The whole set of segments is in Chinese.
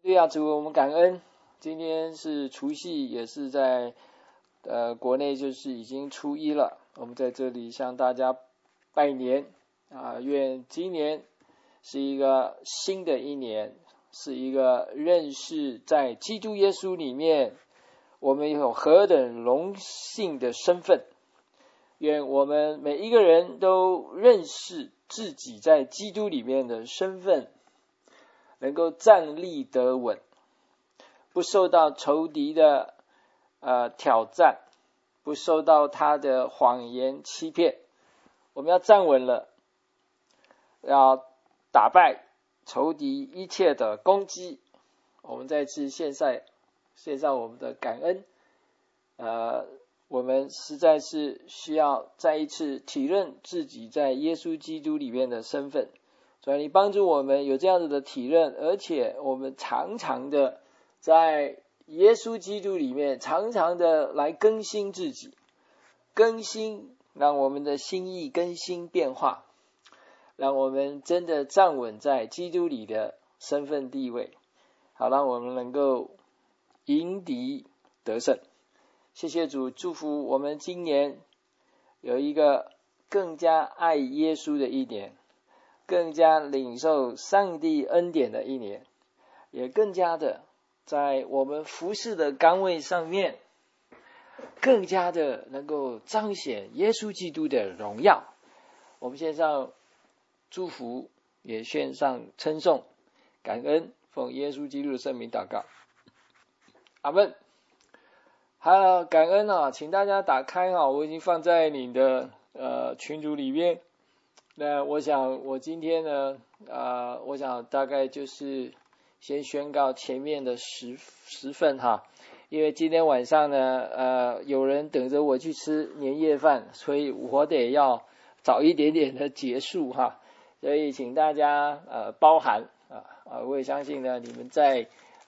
对啊，主，我们感恩。今天是除夕，也是在国内就是已经初一了。我们在这里向大家拜年啊，愿今年是一个新的一年，是一个认识在基督耶稣里面我们有何等荣幸的身份。愿我们每一个人都认识自己在基督里面的身份，能够站立得稳，不受到仇敌的挑战，不受到他的谎言欺骗。我们要站稳了，要打败仇敌一切的攻击。我们再次献上我们的感恩。我们实在是需要再一次体认自己在耶稣基督里面的身份。所以你帮助我们有这样子的体认，而且我们常常的在耶稣基督里面常常的来更新自己，更新，让我们的心意更新变化，让我们真的站稳在基督里的身份地位，好让我们能够迎敌得胜。谢谢主，祝福我们今年有一个更加爱耶稣的一年，更加领受上帝恩典的一年，也更加的在我们服事的岗位上面更加的能够彰显耶稣基督的荣耀。我们献上祝福，也献上称颂感恩，奉耶稣基督的圣名祷告，阿们。好，感恩啊，请大家打开啊，我已经放在你的群组里面。那我想我今天呢我想大概就是先宣告前面的十份哈，因为今天晚上呢有人等着我去吃年夜饭，所以我得要早一点点的结束哈，所以请大家包涵我也相信呢你们在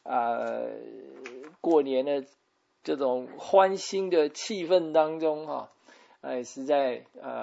过年的这种欢欣的气氛当中哈，实在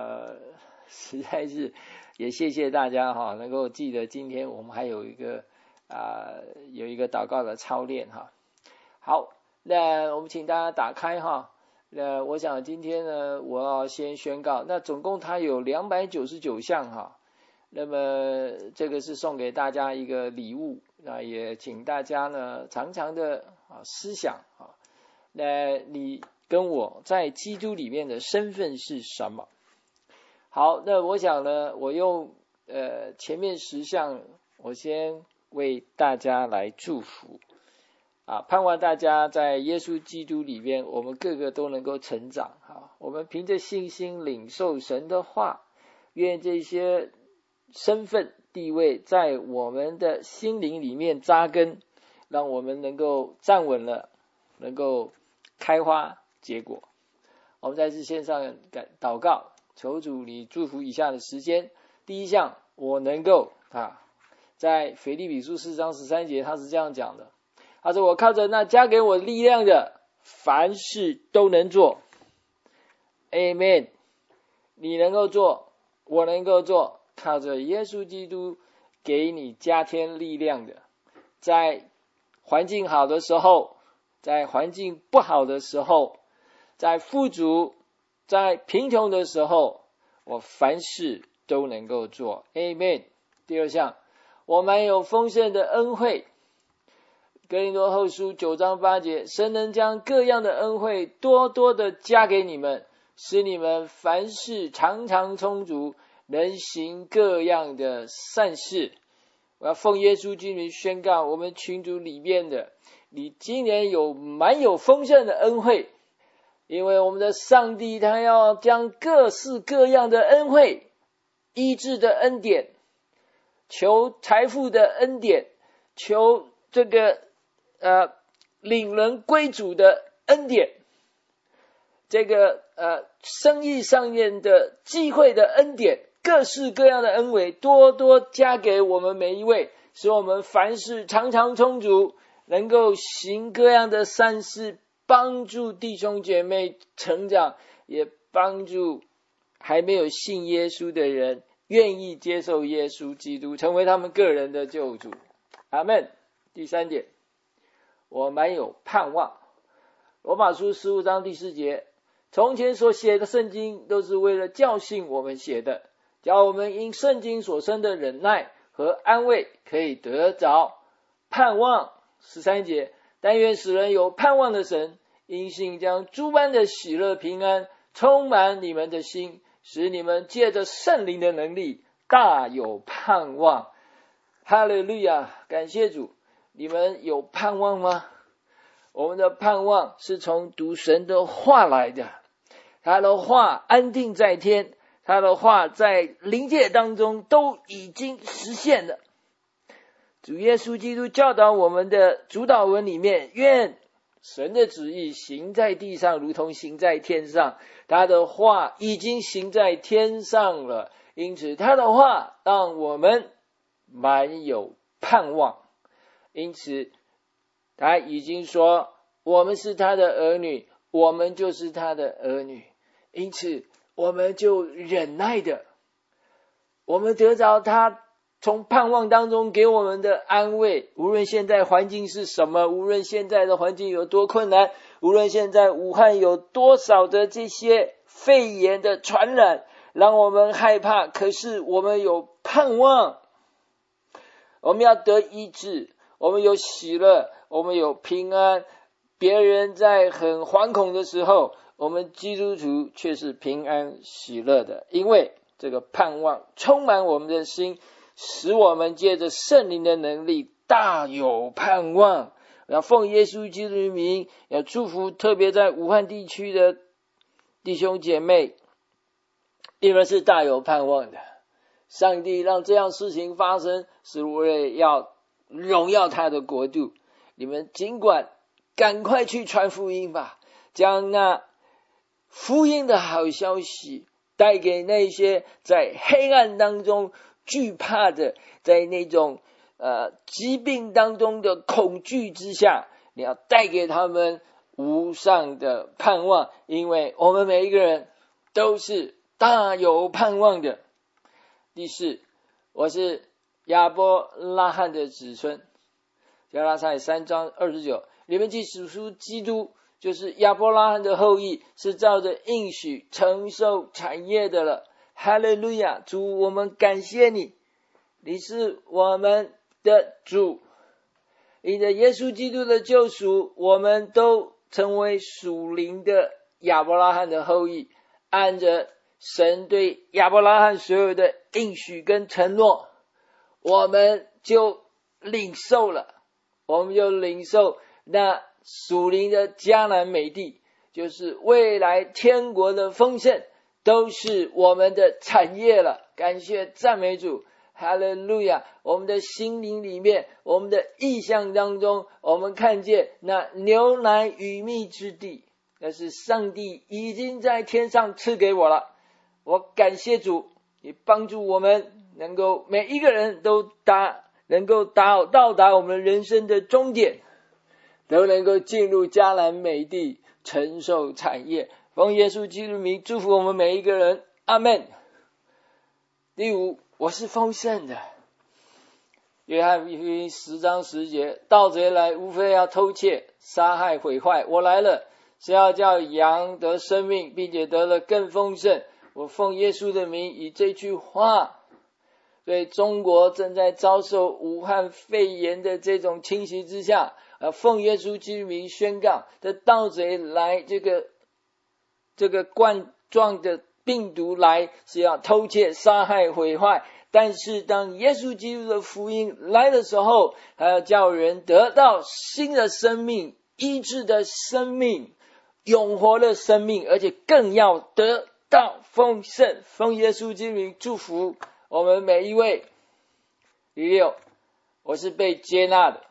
是也谢谢大家哈，能够记得今天我们还有一个祷告的操练哈。好，那我们请大家打开哈。那我想今天呢，我要先宣告，那总共它有299项哈。那么这个是送给大家一个礼物，那也请大家呢常常的思想啊。那你跟我在基督里面的身份是什么？好，那我想呢，我用前面10项，我先为大家来祝福盼望大家在耶稣基督里面，我们个个都能够成长我们凭着信心领受神的话，愿这些身份地位在我们的心灵里面扎根，让我们能够站稳了，能够开花结果。我们在这线上祷告，求主你祝福以下的时间。第一项，我能够在腓立比书4章13节他是这样讲的，他说我靠着那加给我力量的，凡事都能做。 Amen。 你能够做，我能够做，靠着耶稣基督给你加添力量的，在环境好的时候，在环境不好的时候，在富足在贫穷的时候，我凡事都能够做。 Amen。 第二项，我们有丰盛的恩惠。哥林多后书9章8节，神能将各样的恩惠多多的加给你们，使你们凡事常常充足，能行各样的善事。我要奉耶稣基督宣告，我们群组里面的你今年蛮有丰盛的恩惠，因为我们的上帝他要将各式各样的恩惠，医治的恩典，求财富的恩典，求这个领人归主的恩典，这个生意上面的机会的恩典，各式各样的恩惠多多加给我们每一位，使我们凡事常常充足，能够行各样的善事，帮助弟兄姐妹成长，也帮助还没有信耶稣的人愿意接受耶稣基督，成为他们个人的救主。阿们。第三点， 我满有盼望。罗马书15章第4节，从前所写的圣经都是为了教训我们写的，叫我们因圣经所生的忍耐和安慰可以得着盼望。13节，但愿使人有盼望的神，因信将诸般的喜乐平安充满你们的心，使你们借着圣灵的能力大有盼望。哈利路亚，感谢主。你们有盼望吗？我们的盼望是从读神的话来的，他的话安定在天，他的话在灵界当中都已经实现了。主耶稣基督教导我们的主祷文里面，愿神的旨意行在地上如同行在天上，他的话已经行在天上了，因此他的话让我们满有盼望。因此他已经说我们是他的儿女，我们就是他的儿女，因此我们就忍耐的，我们得着他从盼望当中给我们的安慰。无论现在环境是什么，无论现在的环境有多困难，无论现在武汉有多少的这些肺炎的传染让我们害怕，可是我们有盼望，我们要得医治，我们有喜乐，我们有平安。别人在很惶恐的时候，我们基督徒却是平安喜乐的，因为这个盼望充满我们的心，使我们借着圣灵的能力大有盼望。要奉耶稣基督的名，要祝福特别在武汉地区的弟兄姐妹，你们是大有盼望的。上帝让这样事情发生，是为了要荣耀他的国度。你们尽管赶快去传福音吧，将那福音的好消息带给那些在黑暗当中惧怕的，在那种疾病当中的恐惧之下，你要带给他们无上的盼望，因为我们每一个人都是大有盼望的。第4，我是亚伯拉罕的子孙。加拉太3章29，你们既属属基督，就是亚伯拉罕的后裔，是照着应许承受产业的了。哈利路亚，主，我们感谢你，你是我们的主，因着耶稣基督的救赎，我们都成为属灵的亚伯拉罕的后裔，按着神对亚伯拉罕所有的应许跟承诺，我们就领受了，我们就领受那属灵的迦南美地，就是未来天国的丰盛，都是我们的产业了。感谢赞美主，哈利路亚。我们的心灵里面，我们的意象当中，我们看见那牛奶与蜜之地，那是上帝已经在天上赐给我了。我感谢主，你帮助我们能够每一个人都能够到达我们人生的终点，都能够进入迦南美地，承受产业。奉耶稣基督名祝福我们每一个人，阿们。第5，我是丰盛的。约翰福音10章10节，盗贼来无非要偷窃杀害毁坏，我来了是要叫羊得生命，并且得了更丰盛。我奉耶稣的名以这句话，对中国正在遭受武汉肺炎的这种侵袭之下，奉耶稣基督名宣告，这盗贼来这个冠状的病毒来是要偷窃杀害毁坏，但是当耶稣基督的福音来的时候，他要叫人得到新的生命，医治的生命，永活的生命，而且更要得到丰盛。奉耶稣基督名祝福我们每一位。第6，我是被接纳的。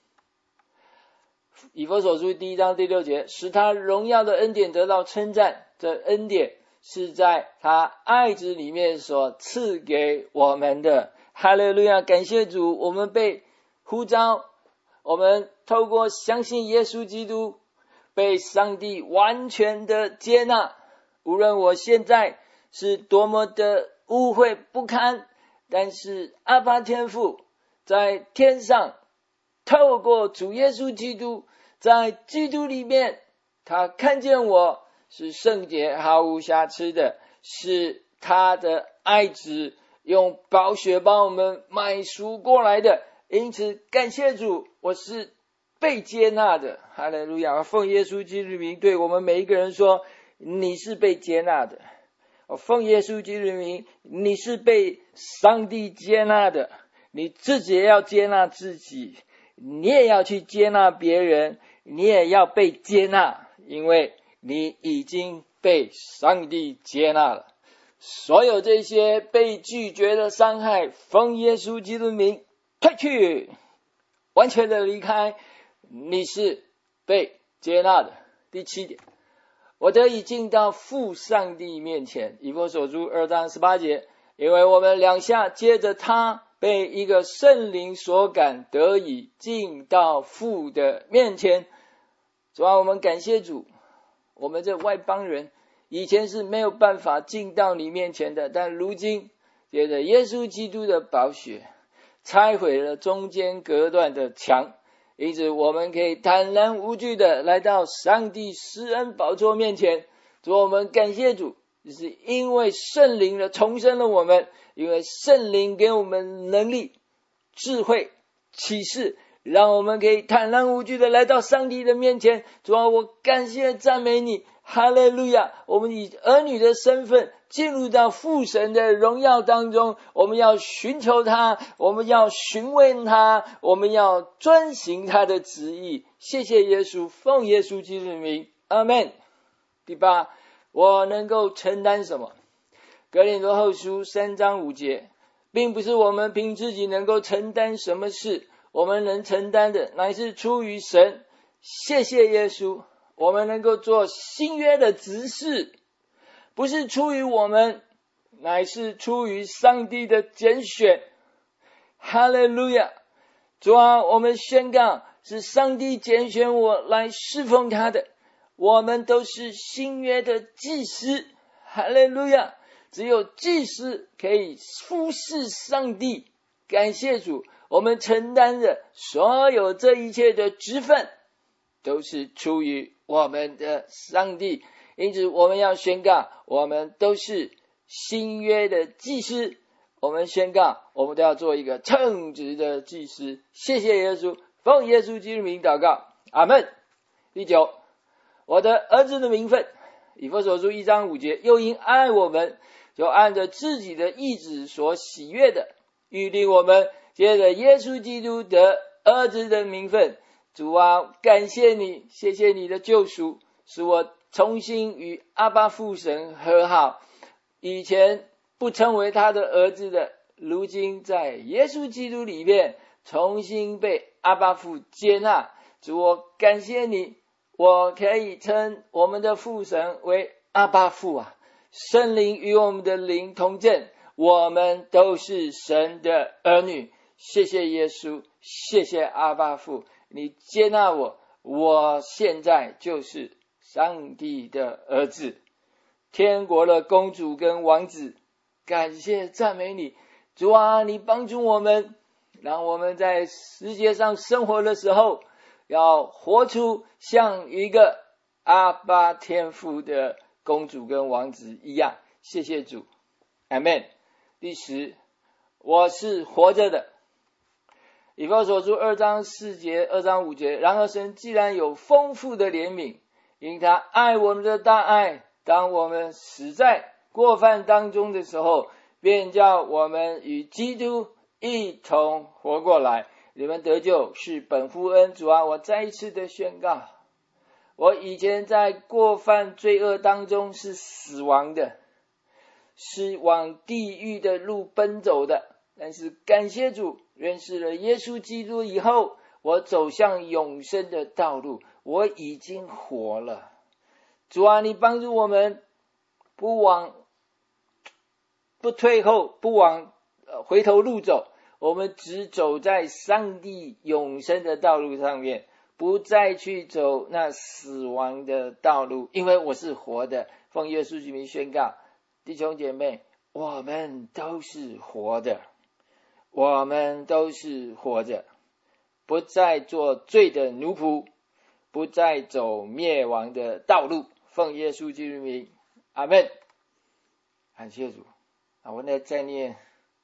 以弗所书1章第6节，使他荣耀的恩典得到称赞，这恩典是在他爱子里面所赐给我们的。哈利路亚，感谢主，我们被呼召，我们透过相信耶稣基督被上帝完全的接纳。无论我现在是多么的污秽不堪，但是阿爸天父在天上透过主耶稣基督，在基督里面，他看见我是圣洁毫无瑕疵的，是他的爱子用宝血帮我们买赎过来的。因此感谢主，我是被接纳的。哈利路亚！奉耶稣基督的名对我们每一个人说，你是被接纳的。奉耶稣基督的名，你是被上帝接纳的。你自己也要接纳自己，你也要去接纳别人，你也要被接纳，因为你已经被上帝接纳了。所有这些被拒绝的伤害，奉耶稣基督的名退去，完全的离开，你是被接纳的。第7点，我得以进到父上帝面前，以弗所书2章18节，因为我们两下接着他被一个圣灵所感，得以进到父的面前。主啊，我们感谢主，我们这外邦人以前是没有办法进到你面前的，但如今借着耶稣基督的宝血拆毁了中间隔断的墙，因此我们可以坦然无惧的来到上帝施恩宝座面前。主，我们感谢主，就是因为圣灵的重生了我们，因为圣灵给我们能力、智慧、启示，让我们可以坦然无惧的来到上帝的面前。主啊，我感谢赞美你，哈利路亚！我们以儿女的身份进入到父神的荣耀当中，我们要寻求他，我们要询问他，我们要遵行他的旨意。谢谢耶稣，奉耶稣基督的名，阿们。第8，我能够承担什么？哥林多后书3章5节，并不是我们凭自己能够承担什么事，我们能承担的乃是出于神。谢谢耶稣，我们能够做新约的执事，不是出于我们，乃是出于上帝的拣选。哈利路亚！主啊，我们宣告是上帝拣选我来侍奉他的，我们都是新约的祭司。哈利路亚！只有祭司可以服侍上帝。感谢主，我们承担着所有这一切的职分，都是出于我们的上帝。因此我们要宣告，我们都是新约的祭司。我们宣告，我们都要做一个称职的祭司。谢谢耶稣，奉耶稣基督名祷告，阿们。第9，我的儿子的名分，以弗所书1章5节，又因爱我们，就按着自己的意志所喜悦的，预定我们借着耶稣基督的儿子的名分。主啊，感谢你，谢谢你的救赎，使我重新与阿爸父神和好。以前不称为他的儿子的，如今在耶稣基督里面重新被阿爸父接纳。主，我感谢你，我可以称我们的父神为阿爸父啊！圣灵与我们的灵同证，我们都是神的儿女。谢谢耶稣，谢谢阿爸父，你接纳我，我现在就是上帝的儿子，天国的公主跟王子。感谢赞美你，主啊，你帮助我们，让我们在世界上生活的时候，要活出像一个阿爸天父的公主跟王子一样。谢谢主，阿们。第10，我是活着的。以弗所书2章4节、2章5节，然而神既然有丰富的怜悯，因他爱我们的大爱，当我们死在过犯当中的时候，便叫我们与基督一同活过来。你们得救是本乎恩。主啊，我再一次的宣告，我以前在过犯罪恶当中是死亡的，是往地狱的路奔走的，但是感谢主，认识了耶稣基督以后，我走向永生的道路，我已经活了。主啊，你帮助我们不退后，不往回头路走，我们只走在上帝永生的道路上面，不再去走那死亡的道路，因为我是活的。奉耶稣之名宣告，弟兄姐妹，我们都是活的，我们都是活着。 不再做罪的奴仆，不再走灭亡的道路。奉耶稣基督名，阿们。感谢主。我再念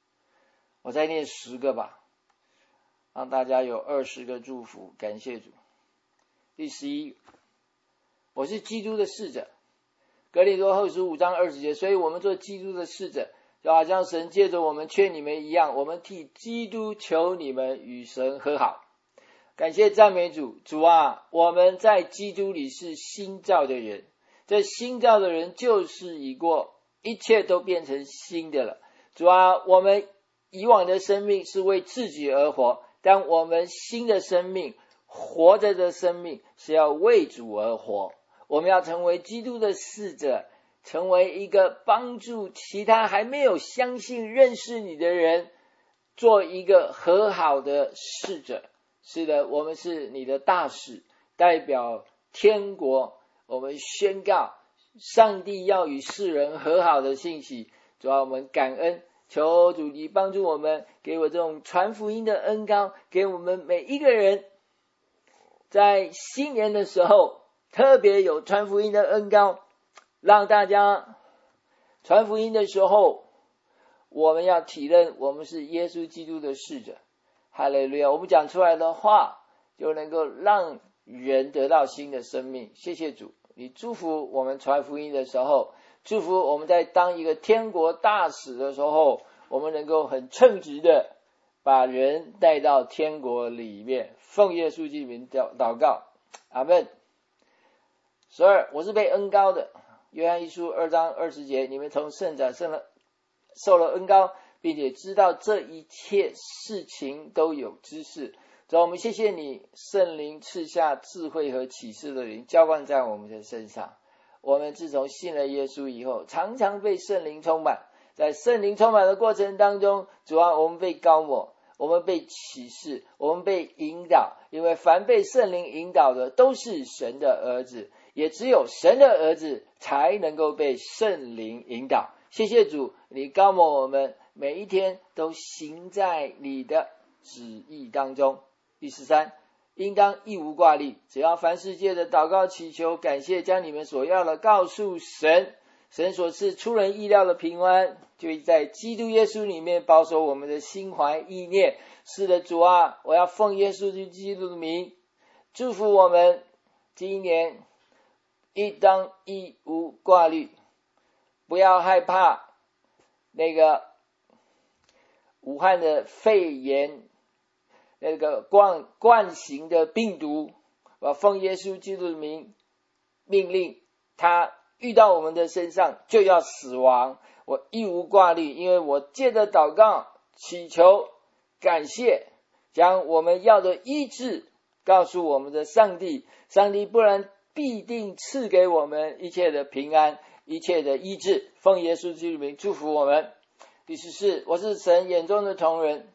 10个吧，让大家有20个祝福。感谢主。第11，我是基督的使者。哥林多后书5章20节，所以我们做基督的使者，就好像神借着我们劝你们一样，我们替基督求你们与神和好。感谢赞美主。主啊，我们在基督里是新造的人，这新造的人旧事已过，一切都变成新的了。主啊，我们以往的生命是为自己而活，但我们新的生命，活着的生命是要为主而活。我们要成为基督的使者，成为一个帮助其他还没有相信认识你的人做一个和好的使者。是的，我们是你的大使，代表天国，我们宣告上帝要与世人和好的信息。主啊，我们感恩，求主你帮助我们，给我这种传福音的恩膏，给我们每一个人在新年的时候特别有传福音的恩膏，让大家传福音的时候，我们要体认我们是耶稣基督的使者。哈利路亚！我们讲出来的话就能够让人得到新的生命。谢谢主，你祝福我们传福音的时候，祝福我们在当一个天国大使的时候，我们能够很称职的把人带到天国里面。奉耶稣基督名祷告，阿们。12，我是被恩膏的。约翰一书2章20节，你们从圣长受了恩膏，并且知道这一切事情都有知识。主，我们谢谢你，圣灵赐下智慧和启示的灵浇灌在我们的身上。我们自从信了耶稣以后，常常被圣灵充满。在圣灵充满的过程当中，主啊，我们被膏抹，我们被启示，我们被引导。因为凡被圣灵引导的都是神的儿子，也只有神的儿子才能够被圣灵引导。谢谢主，你膏抹我们，每一天都行在你的旨意当中。第13，应当一无挂虑，只要凡世界的祷告祈求感谢，将你们所要的告诉神。神所赐出人意料的平安，就在基督耶稣里面保守我们的心怀意念。是的，主啊，我要奉耶稣基督的名祝福我们今年应当一无挂虑，不要害怕那个武汉的肺炎，那个冠型的病毒，我奉耶稣基督的名命令他遇到我们的身上就要死亡。我一无挂虑，因为我借着祷告祈求感谢，将我们要的医治告诉我们的上帝，上帝不然必定赐给我们一切的平安，一切的医治。奉耶稣基督名祝福我们。第14，我是神眼中的瞳人。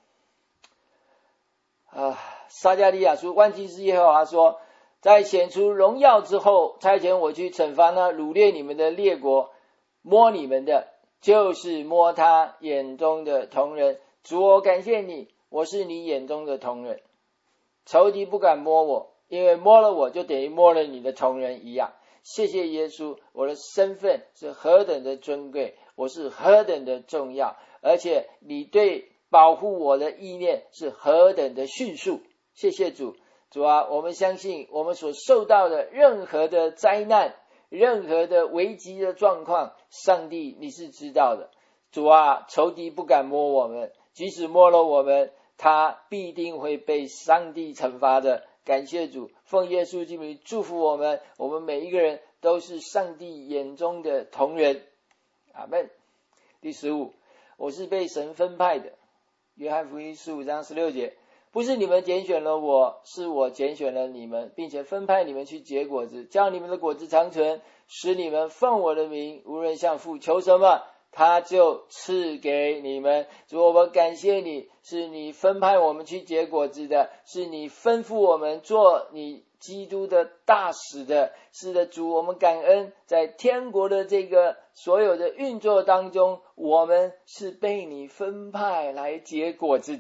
撒迦利亚书，万军之耶和华说，在显出荣耀之后，差遣我去惩罚那掳掠你们的列国，摸你们的就是摸他眼中的瞳人。主，我感谢你，我是你眼中的瞳人，仇敌不敢摸我，因为摸了我就等于摸了你的瞳人一样。谢谢耶稣，我的身份是何等的尊贵，我是何等的重要，而且你对保护我的意念是何等的迅速。谢谢主。主啊，我们相信我们所受到的任何的灾难，任何的危机的状况，上帝你是知道的。主啊，仇敌不敢摸我们，即使摸了我们，他必定会被上帝惩罚的。感谢主，奉耶稣基督名祝福我们，我们每一个人都是上帝眼中的瞳人。阿们。第15，我是被神分派的。约翰福音15章16节，不是你们拣选了我，是我拣选了你们，并且分派你们去结果子，叫你们的果子长存，使你们奉我的名无论向父求什么，他就赐给你们。主，我们感谢你，是你分派我们去结果子的，是你吩咐我们做你基督的大使的。是的，主，我们感恩，在天国的这个所有的运作当中，我们是被你分派来结果子的。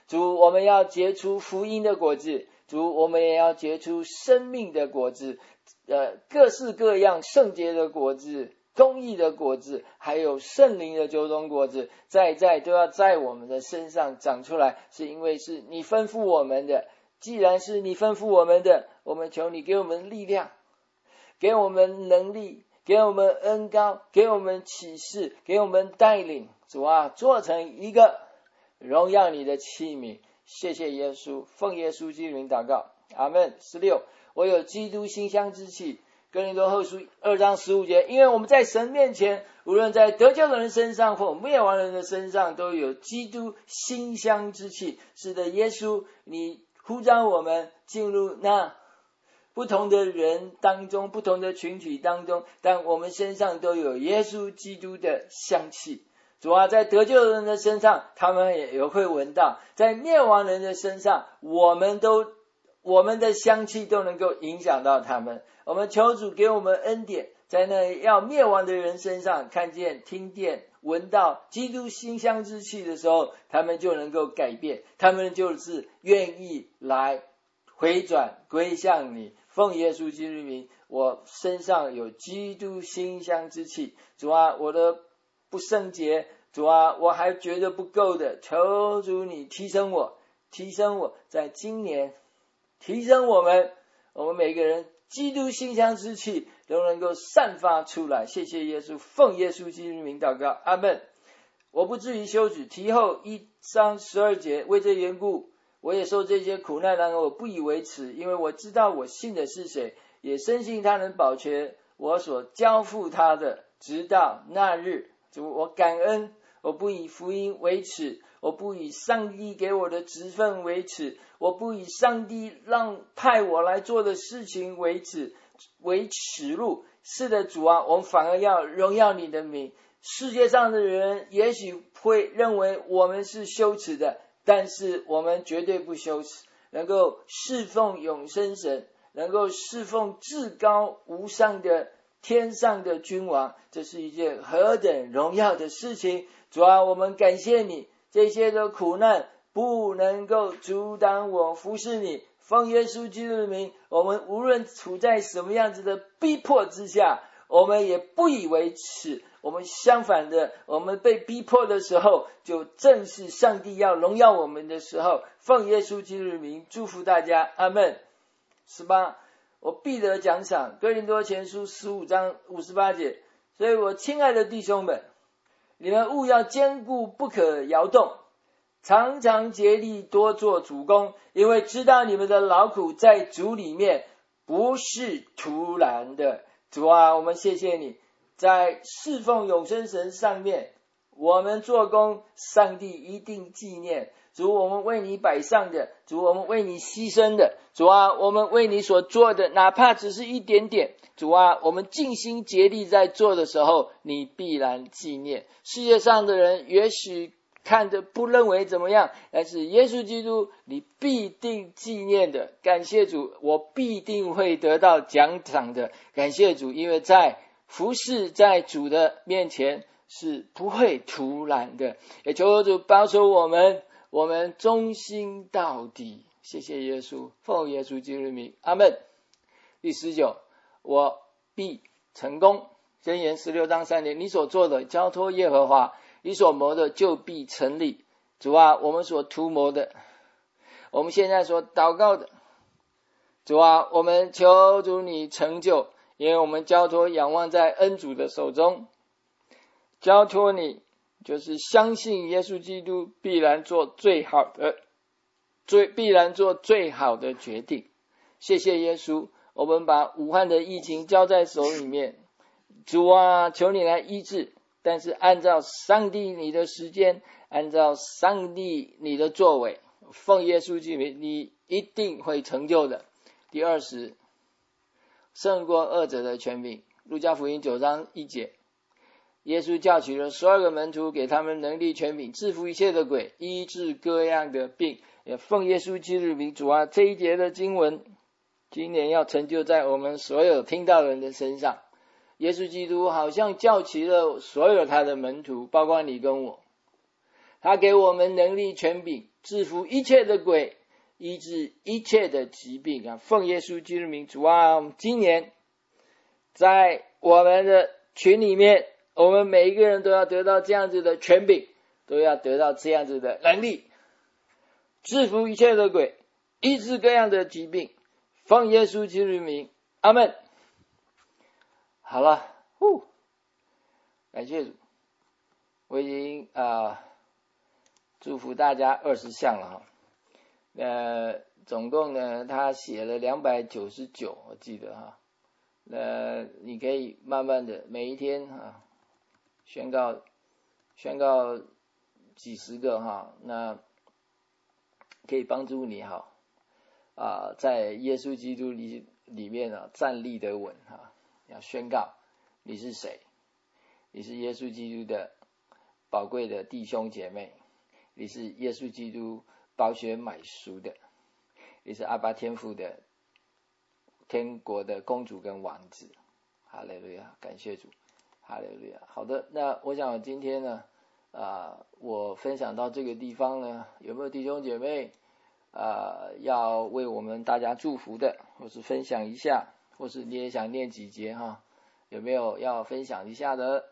主，我们要结出福音的果子，主，我们也要结出生命的果子，各式各样圣洁的果子，公义的果子，还有圣灵的9种果子，在都要在我们的身上长出来，是因为是你吩咐我们的。既然是你吩咐我们的，我们求你给我们力量，给我们能力，给我们恩膏，给我们启示，给我们带领。主啊，做成一个荣耀你的器皿。谢谢耶稣，奉耶稣基督名祷告，阿们。16，我有基督馨香之气。哥林多后书2章15节，因为我们在神面前，无论在得救的人身上或灭亡人的身上，都有基督馨香之气。是的，耶稣，你呼召我们进入那不同的人当中，不同的群体当中，但我们身上都有耶稣基督的香气。主啊，在得救人的身上，他们也会闻到；在灭亡人的身上，我们的香气都能够影响到他们。我们求主给我们恩典，在那要灭亡的人身上看见、听见、闻到基督馨香之气的时候，他们就能够改变，他们就是愿意来回转归向你。奉耶稣基督名，我身上有基督馨香之气。主啊，我的不圣洁，主啊，我还觉得不够的，求主你提升我，在今年提升我们每个人基督馨香之气都能够散发出来。谢谢耶稣，奉耶稣基督名祷告，阿们。我不至于羞耻。提后1章12节，为这缘故，我也受这些苦难，然而我不以为耻，因为我知道我信的是谁，也深信他能保全我所交付他的，直到那日。主，我感恩，我不以福音为耻，我不以上帝给我的职分为耻，我不以上帝派我来做的事情为耻辱。是的，主啊，我们反而要荣耀你的名。世界上的人也许会认为我们是羞耻的，但是我们绝对不羞耻，能够侍奉永生神，能够侍奉至高无上的天上的君王，这是一件何等荣耀的事情。主啊，我们感谢你，这些的苦难不能够阻挡我服侍你。奉耶稣基督的名，我们无论处在什么样子的逼迫之下，我们也不以为耻。我们相反的，我们被逼迫的时候，就正是上帝要荣耀我们的时候。奉耶稣基督的名祝福大家，阿们。18，我必得奖赏。哥林多前书15章58节，所以我亲爱的弟兄们，你们务要坚固，不可摇动，常常竭力多做主工，因为知道你们的劳苦在主里面不是徒然的。主啊，我们谢谢你，在侍奉永生神上面，我们做工，上帝一定纪念。主，我们为你摆上的，主，我们为你牺牲的，主啊，我们为你所做的，哪怕只是一点点，主啊，我们尽心竭力在做的时候，你必然纪念。世界上的人也许看着不认为怎么样，但是耶稣基督你必定纪念的。感谢主，我必定会得到奖赏的。感谢主，因为在服侍在主的面前是不会徒然的。也求主保守我们忠心到底。谢谢耶稣，奉耶稣基督的名，阿们。第19，我必成功。箴言16章3节，你所做的交托耶和华，你所谋的就必成立。主啊，我们所图谋的，我们现在所祷告的，主啊，我们求主你成就，因为我们交托仰望在恩主的手中。交托你就是相信耶稣基督必然做最好的决定。谢谢耶稣，我们把武汉的疫情交在手里面。主啊，求你来医治，但是按照上帝你的时间，按照上帝你的作为，奉耶稣基督你一定会成就的。第20，胜过恶者的权柄。路加福音9章1节，耶稣叫取了12个门徒，给他们能力权柄，制服一切的鬼，医治各样的病。也奉耶稣基督的名，主啊，这一节的经文今年要成就在我们所有听到人的身上。耶稣基督好像叫齐了所有他的门徒，包括你跟我，他给我们能力权柄， 制服一切的鬼，医治一切的疾病啊！奉耶稣基督名，主啊，今年在我们的群里面，我们每一个人都要得到这样子的权柄，都要得到这样子的能力，制服一切的鬼，医治各样的疾病，奉耶稣基督名，阿们。好了，感谢主，我已经祝福大家20项了哈。总共呢，他写了299，我记得哈。你可以慢慢的每一天宣告几十个哈，那可以帮助你在耶稣基督里面站立得稳要宣告你是谁，你是耶稣基督的宝贵的弟兄姐妹，你是耶稣基督宝血买赎的，你是阿爸天父的天国的公主跟王子。哈利路亚，感谢主，哈利路亚。好的，那我想今天呢我分享到这个地方呢，有没有弟兄姐妹要为我们大家祝福的，或是分享一下，或是你也想念几节有没有要分享一下的？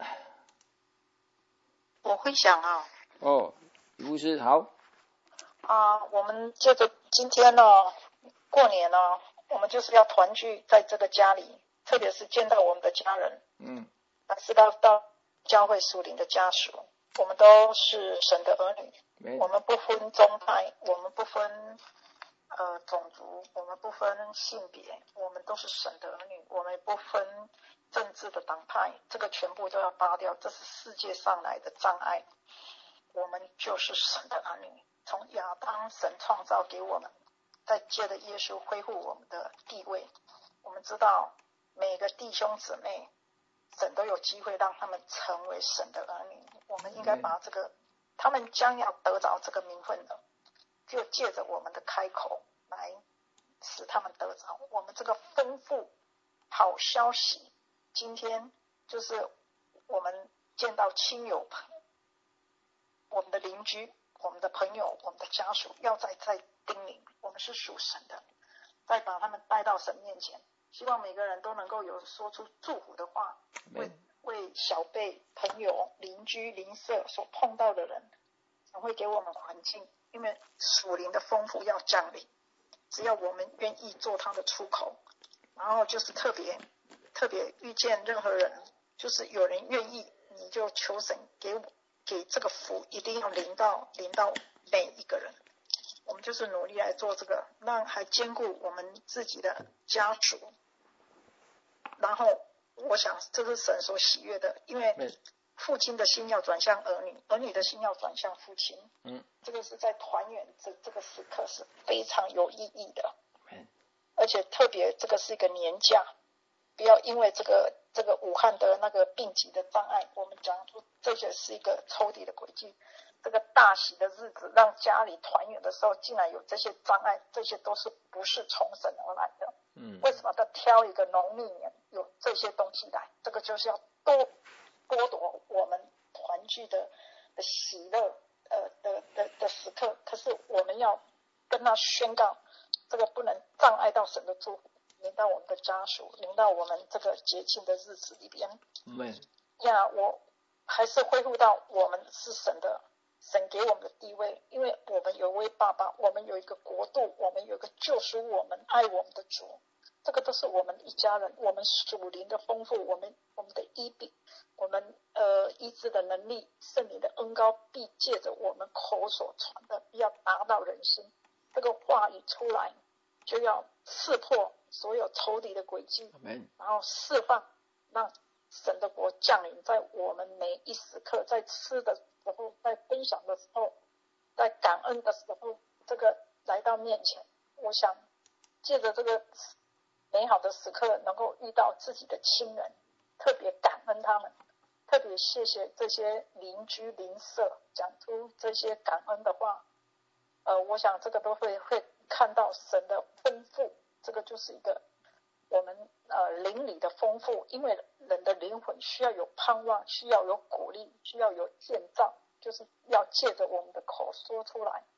我会想李牧师好。 我们借着今天过年我们就是要团聚在这个家里，特别是见到我们的家人，知道到教会属灵的家属，我们都是神的儿女，我们不分宗派，我们不分种族，我们不分性别，我们都是神的儿女，我们不分政治的党派，这个全部都要拔掉，这是世界上来的障碍。我们就是神的儿女，从亚当神创造给我们，再借着耶稣恢复我们的地位。我们知道每个弟兄姊妹神都有机会让他们成为神的儿女，我们应该把这个他们将要得着这个名分的，就借着我们的开口来使他们得着我们这个丰富好消息。今天就是我们见到亲友，我们的邻居，我们的朋友，我们的家属，要再叮咛我们是属神的，再把他们带到神面前。希望每个人都能够有说出祝福的话，为小辈、朋友、邻居、邻舍所碰到的人，神会给我们环境，因为属灵的丰富要降临，只要我们愿意做他的出口。然后就是特别遇见任何人，就是有人愿意，你就求神给这个福一定要临到每一个人。我们就是努力来做这个，让还兼顾我们自己的家属。然后我想这是神所喜悦的，因为父亲的心要转向儿女，儿女的心要转向父亲。这个是在团圆这个时刻是非常有意义的。而且特别这个是一个年假，不要因为这个武汉的那个病疾的障碍，我们讲出这些是一个抽离的轨迹。这个大喜的日子，让家里团圆的时候，竟然有这些障碍，这些都是不是从神而来的。为什么他挑一个农历年有这些东西来？这个就是要剥夺我们团聚的喜乐的时刻。可是我们要跟他宣告，这个不能障碍到神的祝福，临到我们的家属，临到我们这个节庆的日子里边。我还是恢复到我们是神给我们的地位，因为我们有位爸爸，我们有一个国度，我们有一个救赎我们爱我们的主，这个都是我们一家人。我们属灵的丰富，我们的医病，我们医治的能力，圣灵的恩膏必借着我们口所传的，要达到人心。这个话语出来，就要刺破所有仇敌的诡计，然后释放，让神的国降临在我们每一时刻，在吃的时候，在分享的时候，在感恩的时候，这个来到面前。我想借着这个美好的时刻，能够遇到自己的亲人，特别感恩他们，特别谢谢这些邻居邻舍，讲出这些感恩的话。我想这个都会看到神的丰富，这个就是一个我们灵里的丰富。因为人的灵魂需要有盼望，需要有鼓励，需要有建造，就是要借着我们的口说出来。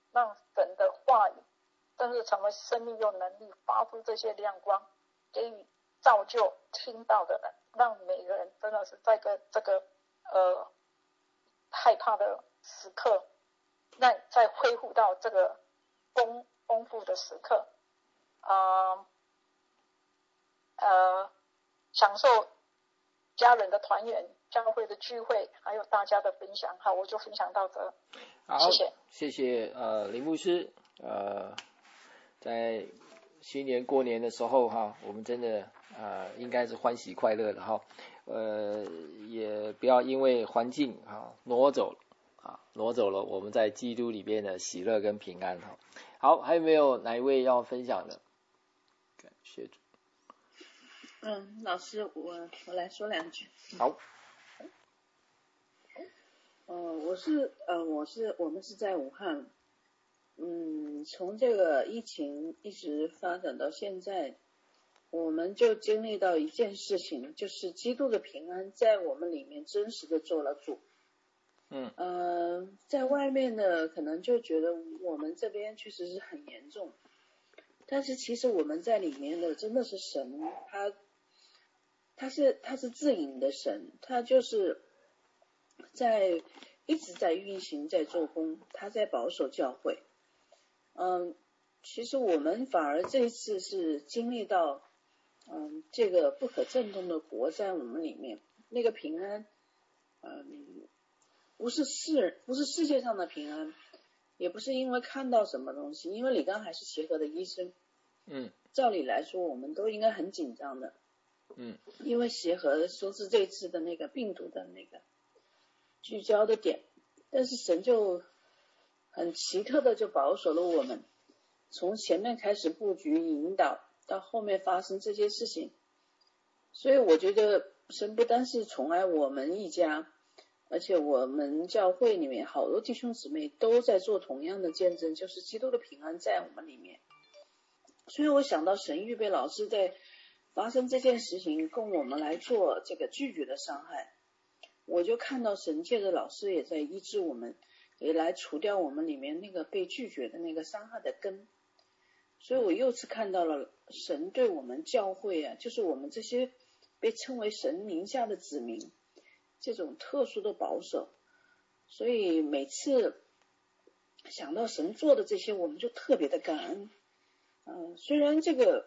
让神的话语真是成为生命有能力发出这些亮光，给予造就听到的人，让每个人真的是在这个害怕的时刻，那再恢复到这个丰富的时刻，享受家人的团圆、教会的聚会，还有大家的分享。好，我就分享到这。 好， 谢谢。 谢谢林牧师。在新年过年的时候哈，我们真的应该是欢喜快乐的哈。也不要因为环境挪走了我们在基督里边的喜乐跟平安哈。好，还有没有哪一位要分享的？感谢主。 老师，我来说两句。 好。 我们是在武汉，从这个疫情一直发展到现在，我们就经历到一件事情，就是基督的平安在我们里面真实的做了主。在外面的可能就觉得我们这边确实是很严重，但是其实我们在里面的真的是神，他是自隐的神，他就是一直在运行，在做工，他在保守教会。其实我们反而这一次是经历到这个不可震动的国在我们里面，那个平安不是世界上的平安，也不是因为看到什么东西，因为李刚还是协和的医生，照理来说我们都应该很紧张的，因为协和说是这次的那个病毒的那个聚焦的点，但是神就很奇特的就保守了我们，从前面开始布局引导，到后面发生这些事情。所以我觉得神不单是宠爱我们一家，而且我们教会里面好多弟兄姊妹都在做同样的见证，就是基督的平安在我们里面。所以我想到神预备老师在发生这件事情供我们来做这个拒绝的伤害，我就看到神借着老师也在医治我们，也来除掉我们里面那个被拒绝的那个伤害的根。所以我又次看到了神对我们教会就是我们这些被称为神名下的子民这种特殊的保守。所以每次想到神做的这些，我们就特别的感恩。虽然这个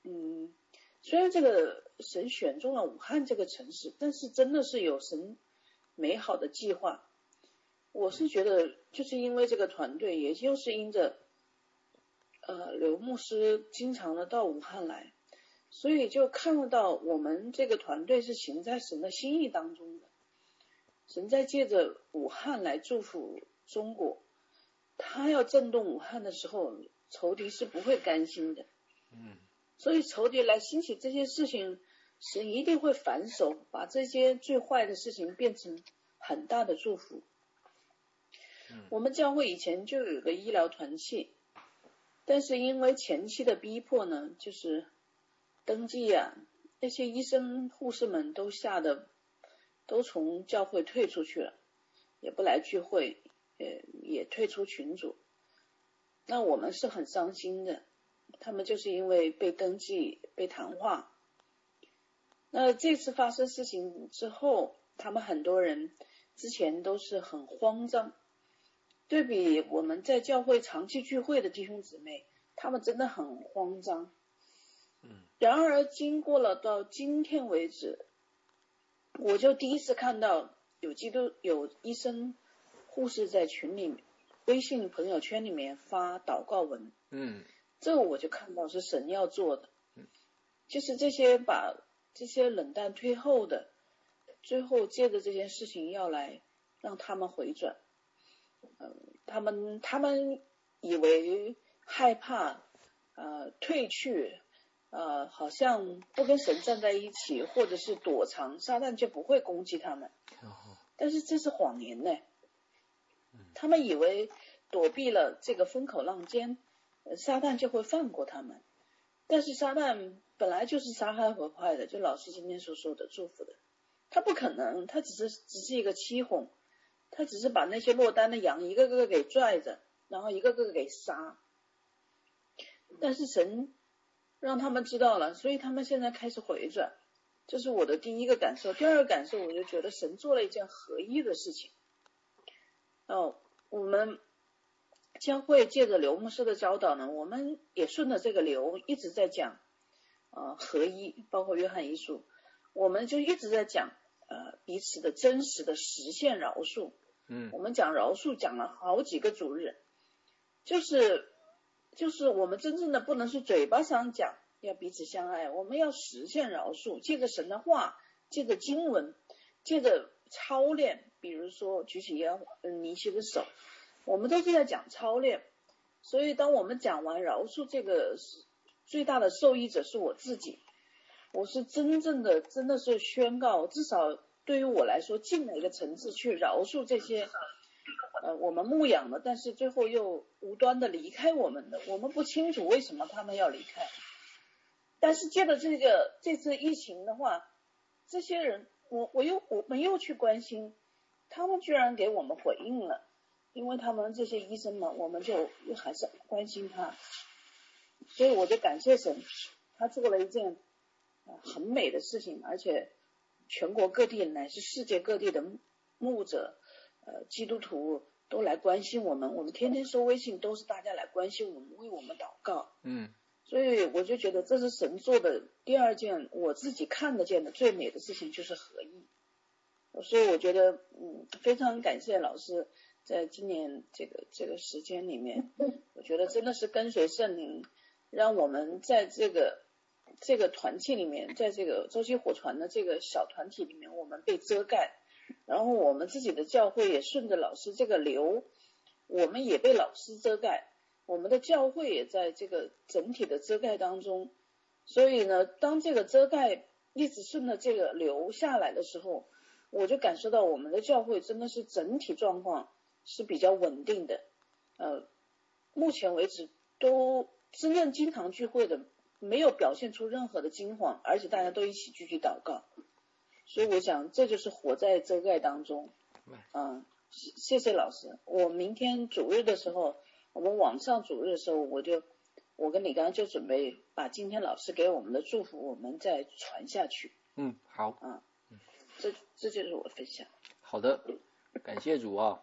神选中了武汉这个城市，但是真的是有神美好的计划。我是觉得就是因为这个团队，也就是因着刘牧师经常的到武汉来，所以就看得到我们这个团队是行在神的心意当中的。神在借着武汉来祝福中国，他要震动武汉的时候，仇敌是不会甘心的。所以仇敌来兴起这些事情，神一定会反手把这些最坏的事情变成很大的祝福。我们教会以前就有一个医疗团契，但是因为前期的逼迫呢，就是登记那些医生护士们都吓得都从教会退出去了，也不来聚会，也退出群组。那我们是很伤心的，他们就是因为被登记被谈话。那这次发生事情之后，他们很多人之前都是很慌张，对比我们在教会长期聚会的弟兄姊妹，他们真的很慌张。然而经过了到今天为止，我就第一次看到有医生护士在群里面微信朋友圈里面发祷告文，这个我就看到是神要做的，就是这些把这些冷淡退后的，最后借着这件事情要来让他们回转。他们以为害怕退去好像不跟神站在一起，或者是躲藏，撒旦就不会攻击他们。但是这是谎言呢。他们以为躲避了这个风口浪尖，撒旦就会放过他们。但是撒旦本来就是杀害毁坏的，就老师今天所说的祝福的，他不可能，他只是一个欺哄，他只是把那些落单的羊一个个给拽着， 然后一个个给杀。但是神让他们知道了，所以他们现在开始回转，这是我的第一个感受。第二个感受，我就觉得神做了一件合一的事情。我们教会借着刘牧师的教导呢，我们也顺着这个流一直在讲合一，包括约翰一书，我们就一直在讲彼此的真实的实现饶恕。我们讲饶恕讲了好几个主日，就是我们真正的不能是嘴巴上讲要彼此相爱，我们要实现饶恕，借着神的话，借着经文，借着操练，比如说举起尼西的手，我们都是在讲操练。所以当我们讲完饶恕，这个最大的受益者是我自己，我是真的是宣告，至少对于我来说进了一个层次去饶恕这些我们牧养的，但是最后又无端的离开我们的，我们不清楚为什么他们要离开。但是借着这次疫情的话，这些人我们又去关心，他们居然给我们回应了，因为他们这些医生们，我们就还是关心他，所以我就感谢神，他做了一件很美的事情，而且全国各地乃至世界各地的牧者基督徒都来关心我们，我们天天收微信都是大家来关心我们，为我们祷告。所以我就觉得这是神做的第二件我自己看得见的最美的事情，就是合一。所以我觉得非常感谢老师在今年这个时间里面，我觉得真的是跟随圣灵，让我们在这个团体里面，在这个周期火传的这个小团体里面，我们被遮盖，然后我们自己的教会也顺着老师这个流，我们也被老师遮盖，我们的教会也在这个整体的遮盖当中。所以呢，当这个遮盖一直顺着这个流下来的时候，我就感受到我们的教会真的是整体状况是比较稳定的。目前为止都真正经常聚会的没有表现出任何的惊慌，而且大家都一起继续祷告。所以我想这就是活在遮盖当中。谢谢老师。我明天主日的时候，我们网上主日的时候，我跟李刚就准备把今天老师给我们的祝福我们再传下去。 好。 这就是我分享。 好的，感谢主啊。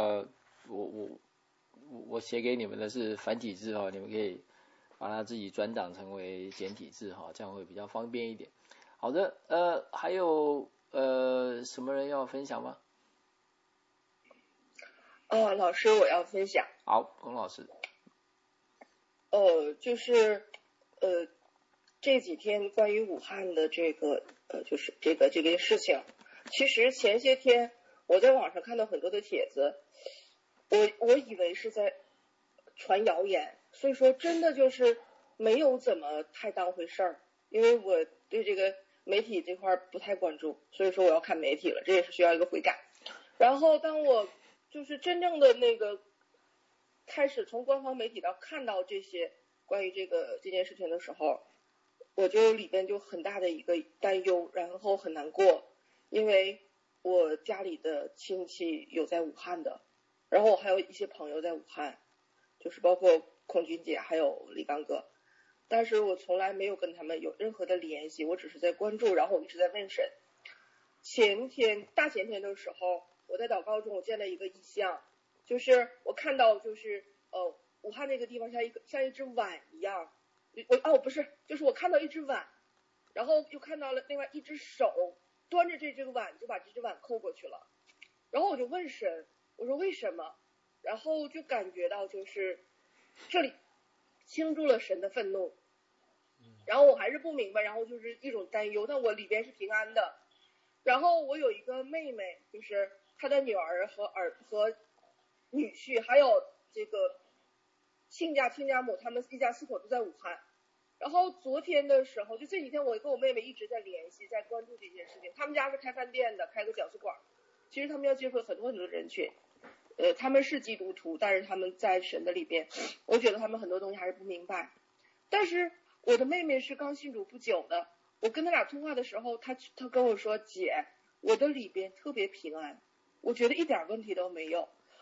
我写给你们的是繁体字你们可以把它自己转档成为简体字这样会比较方便一点。好的，还有什么人要分享吗？ 老师我要分享。 好，龚老师。 就是这几天关于武汉的就是这个事情，其实前些天我在网上看到很多的帖子，我以为是在传谣言，所以说真的就是没有怎么太当回事儿，因为我对这个媒体这块不太关注，所以说我要看媒体了，这也是需要一个悔改。然后当我就是真正的开始从官方媒体到看到这些关于这件事情的时候，我就里边就很大的一个担忧，然后很难过，因为我家里的亲戚有在武汉的，然后我还有一些朋友在武汉，就是包括孔军姐还有李刚哥，但是我从来没有跟他们有任何的联系，我只是在关注，然后我一直在问神。大前天的时候，我在祷告中我见了一个异象，就是我看到就是武汉那个地方像一只碗一样，不是，就是我看到一只碗，然后又看到了另外一只手端着这只碗就把这只碗扣过去了，然后我就问神，我说为什么？然后就感觉到就是这里倾注了神的愤怒，然后我还是不明白，然后就是一种担忧，但我里边是平安的。然后我有一个妹妹，就是她的女儿和女婿还有这个亲家母，他们一家4口都在武汉。然后昨天的时候，就这几天我跟我妹妹一直在联系，在关注这件事情。他们家是开饭店的，开个饺子馆，其实他们要接触很多人群，他们是基督徒，但是他们在神的里边，我觉得他们很多东西还是不明白。但是我的妹妹是刚信主不久的，我跟他俩通话的时候，他跟我说，姐，我的里边特别平安，我觉得一点问题都没有。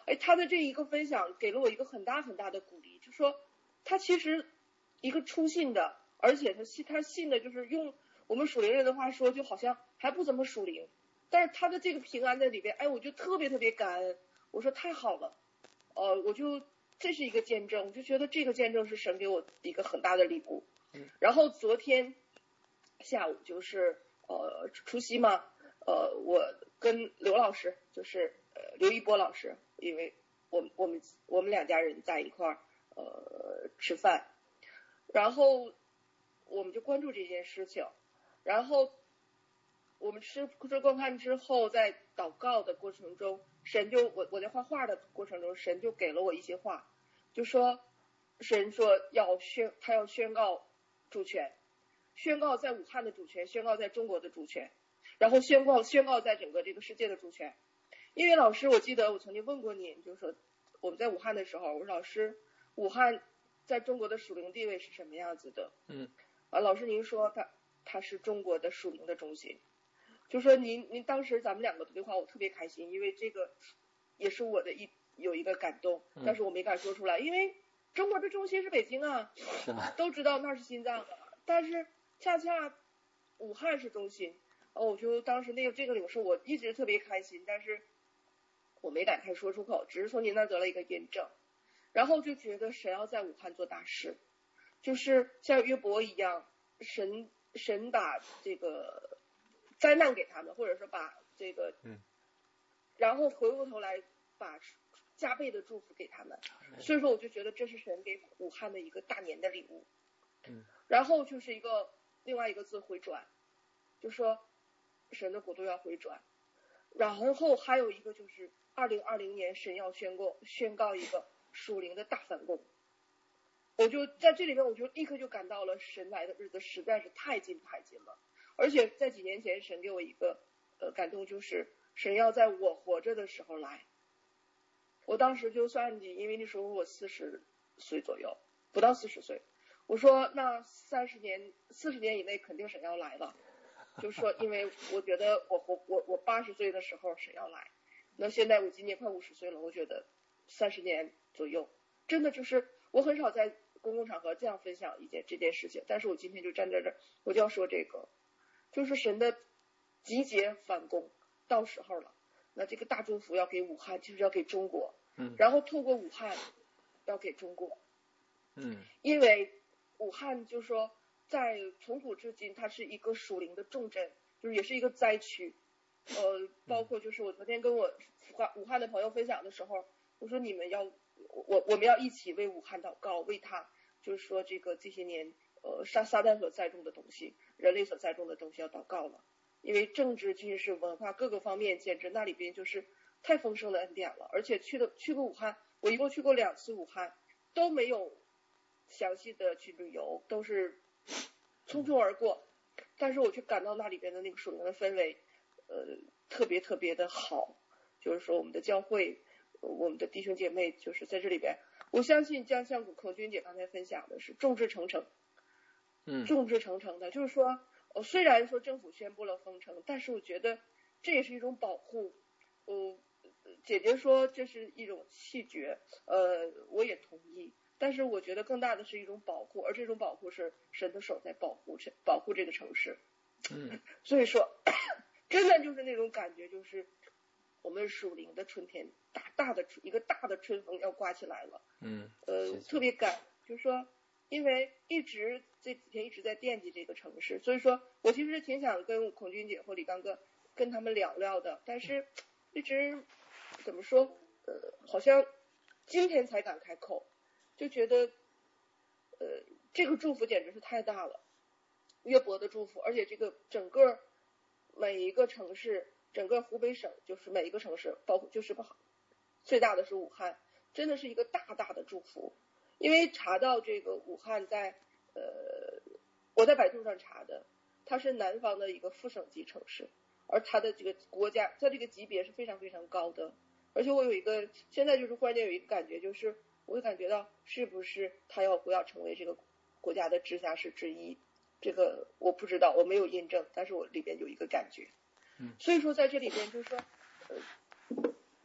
他的这一个分享给了我一个很大很大的鼓励，就说他其实一个初信的，而且他信的就是用我们属灵人的话说，就好像还不怎么属灵，但是他的这个平安在里边，我就特别特别感恩。我说太好了，这是一个见证，我就觉得这个见证是神给我一个很大的礼物。然后昨天下午就是除夕嘛，我跟刘老师，就是刘一波老师，因为我们两家人在一块吃饭，然后我们就关注这件事情，然后我们吃过饭之后，在祷告的过程中，神就我在画画的过程中，神就给了我一些话，就说神说他要宣告主权，宣告在武汉的主权，宣告在中国的主权，然后宣告在整个这个世界的主权。因为老师，我记得我曾经问过您，就是说我们在武汉的时候，我说老师，武汉在中国的属灵地位是什么样子的？老师您说它是中国的属灵的中心。就说您当时咱们两个的对话，我特别开心，因为这个也是我的有一个感动，但是我没敢说出来，因为中国的中心是北京啊，都知道那是心脏，但是恰恰武汉是中心。我就当时这个领受我一直特别开心，但是我没敢说出口，只是从您那得了一个印证，然后就觉得神要在武汉做大事，就是像约伯一样，神把这个灾难给他们，或者说把这个然后回过头来把加倍的祝福给他们，所以说我就觉得这是神给武汉的一个大年的礼物。然后就是另外一个字回转，就说神的国度要回转，然后还有一个就是2020年神要宣告一个属灵的大反攻。我就在这里面，我就立刻就感到了神来的日子实在是太近了。而且在几年前，神给我一个感动，就是神要在我活着的时候来。我当时就算计，因为那时候我40岁左右，不到40岁，我说那40年以内肯定神要来了，就是说因为我觉得我80岁的时候神要来，那现在我今年快50岁了，我觉得30年左右，真的就是我很少在公共场合这样分享这件事情，但是我今天就站在这儿，我就要说这个，就是神的集结反攻到时候了。那这个大祝福要给武汉，就是要给中国，然后透过武汉要给中国，因为武汉就是说在从古至今它是一个属灵的重镇，就是也是一个灾区，包括就是我昨天跟我武汉的朋友分享的时候，我说我们要一起为武汉祷告，为他就是说这些年撒旦所栽种的东西，人类所栽种的东西要祷告了，因为政治、军事、文化各个方面，简直那里边就是太丰盛的恩典了。而且去过武汉，我一共去过2次武汉，都没有详细的去旅游，都是匆匆而过。但是我却感到那里边的那个属灵的氛围，特别特别的好。就是说我们的教会，我们的弟兄姐妹，就是在这里边，我相信像孔君姐刚才分享的是众志成城，众志成城的，就是说。虽然说政府宣布了封城，但是我觉得这也是一种保护。姐姐说这是一种气绝，我也同意。但是我觉得更大的是一种保护，而这种保护是神的手在保护这个城市。所以说，真的就是那种感觉，就是我们属灵的春天，一个大的春风要刮起来了。特别就是说。因为这几天一直在惦记这个城市，所以说我其实挺想跟孔君姐或李刚哥跟他们聊聊的，但是一直怎么说，好像今天才敢开口，就觉得这个祝福简直是太大了，约伯的祝福，而且这个整个每一个城市，整个湖北省就是每一个城市，包括就是最大的是武汉，真的是一个大大的祝福。因为查到这个武汉我在百度上查的，它是南方的一个副省级城市，而它的这个国家，它这个级别是非常非常高的。而且我现在就是忽然间有一个感觉，就是我会感觉到是不是它要成为这个国家的直辖市之一，这个我不知道，我没有印证，但是我里边有一个感觉。所以说在这里边就是说，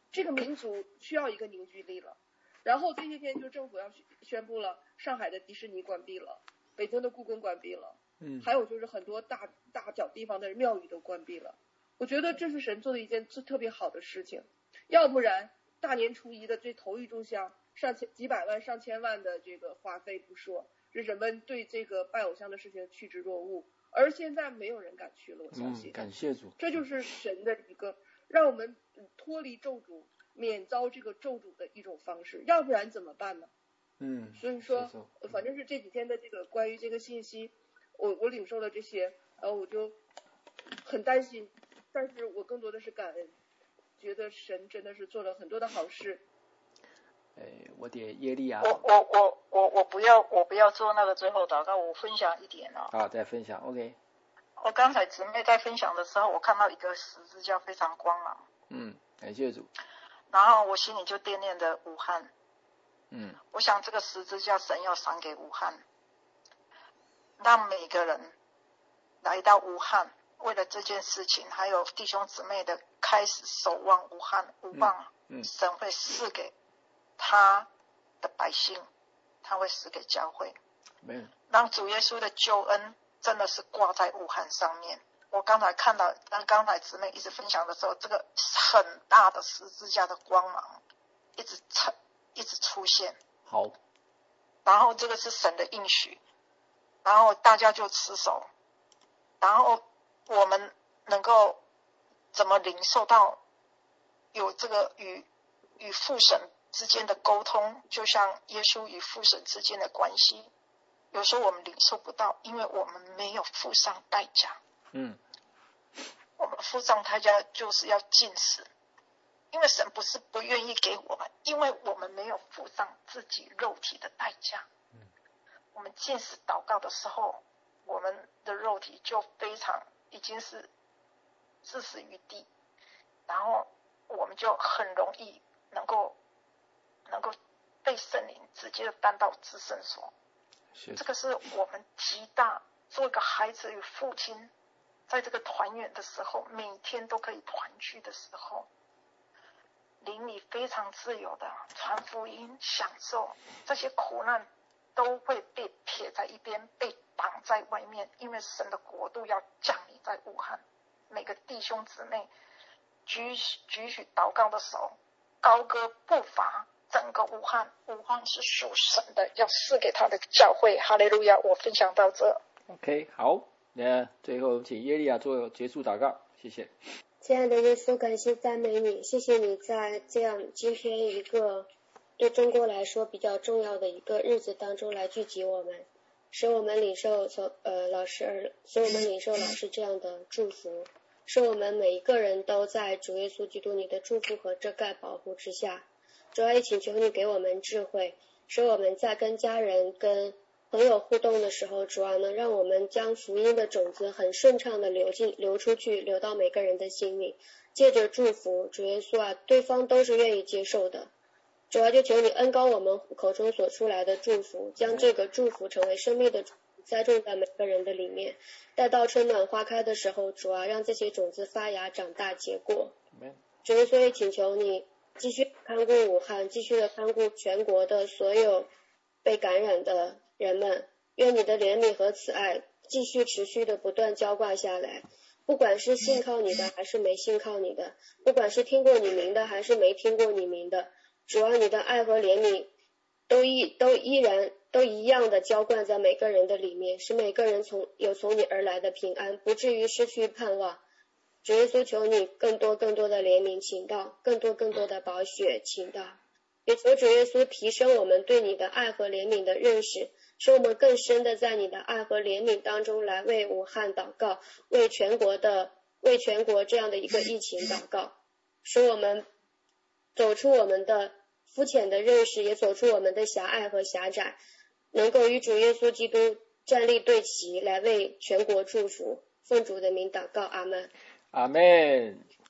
这个民族需要一个凝聚力了。然后这些天就政府要宣布了，上海的迪士尼关闭了，北京的故宫关闭了，还有就是很多大小地方的庙宇都关闭了。我觉得这是神做的一件特别好的事情，要不然大年初一的这头一炷香，几百万上千万的这个花费不说，人们对这个拜偶像的事情趋之若鹜，而现在没有人敢去了，我相信。 感谢主， 这就是神的一个让我们脱离咒诅，免遭这个咒诅的一种方式，要不然怎么办呢？所以说反正是这几天的这个关于这个信息，我领受了这些，我就很担心，但是我更多的是感恩，觉得神真的是做了很多的好事。 我的耶利亚， 我不要做那个最后祷告，我分享一点哦。 好，再分享 ，OK。 我刚才姊妹在分享的时候，我看到一个十字架非常光芒。 感谢主。 然后我心里就惦念着武汉。我想这个十字架神要赏给武汉，让每个人来到武汉，为了这件事情，还有弟兄姊妹的开始守望武汉，神会赐给他的百姓，他会赐给教会，让主耶稣的救恩真的是挂在武汉上面。我刚才看到，刚才姊妹一直分享的时候，这个很大的十字架的光芒一直出现。 好， 然后这个是神的应许，然后大家就持守，然后我们能够怎么领受到有这个与父神之间的沟通，就像耶稣与父神之间的关系，有时候我们领受不到，因为我们没有付上代价。我们付上代价就是要禁食，因为神不是不愿意给我们，因为我们没有付上自己肉体的代价。我们禁食祷告的时候，我们的肉体就非常已经是置死于地，然后我们就很容易能够被圣灵直接带到至圣所。这个是我们极大做一个孩子与父亲在这个团圆的时候，每天都可以团聚的时候，灵里非常自由的传福音，享受这些苦难都会被撇在一边，被挡在外面，因为神的国度要降临在武汉。每个弟兄姊妹举起祷告的手，高歌步伐，整个武汉是属神的，要赐给他的教会。哈利路亚！我分享到这。 OK， 好，那最后请耶利亚做结束祷告，谢谢。 亲爱的耶稣，感谢赞美你，谢谢你在这样今天一个对中国来说比较重要的一个日子当中来聚集我们，使我们领受老师这样的祝福，使我们每一个人都在主耶稣基督你的祝福和遮盖保护之下。主要也请求你给我们智慧，使我们在跟家人跟朋友互动的时候，主要能让我们将福音的种子很顺畅的流出去，流到每个人的心里，借着祝福主耶稣啊，对方都是愿意接受的。主要就求你恩膏我们口中所出来的祝福，将这个祝福成为生命的栽种在每个人的里面，待到春暖花开的时候，主要让这些种子发芽长大结果。主耶稣也请求你继续看顾武汉，继续的看顾全国的所有被感染的人们，愿你的怜悯和慈爱继续持续的不断浇灌下来，不管是信靠你的还是没信靠你的，不管是听过你名的还是没听过你名的，主啊，你的爱和怜悯都一样的浇灌在每个人的里面，使每个人有从你而来的平安，不至于失去盼望。主耶稣，求你更多的怜悯倾倒，更多的宝血倾倒，也求主耶稣提升我们对你的爱和怜悯的认识，使我们更深的在你的爱和怜悯当中来为武汉祷告，为全国这样的一个疫情祷告，使我们走出我们的肤浅的认识，也走出我们的狭隘和狭窄，能够与主耶稣基督站立对齐，来为全国祝福。奉主的名祷告，阿们。 阿们。